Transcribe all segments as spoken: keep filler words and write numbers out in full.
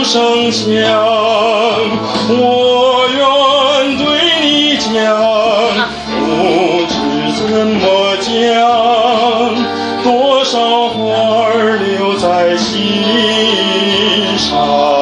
声响，我愿对你讲，不知怎么讲，多少话儿留在心上。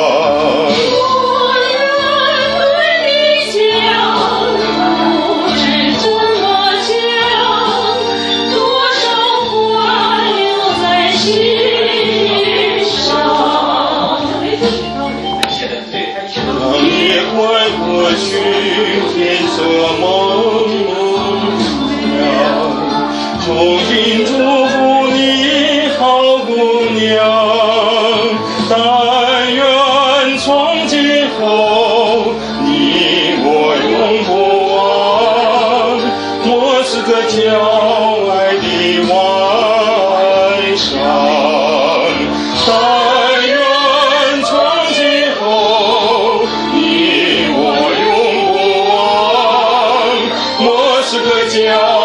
过去天色蒙蒙，衷心祝福你好姑娘，但愿从今后你我永不忘，我是个郊外的晚上，但愿从今后你我是个家。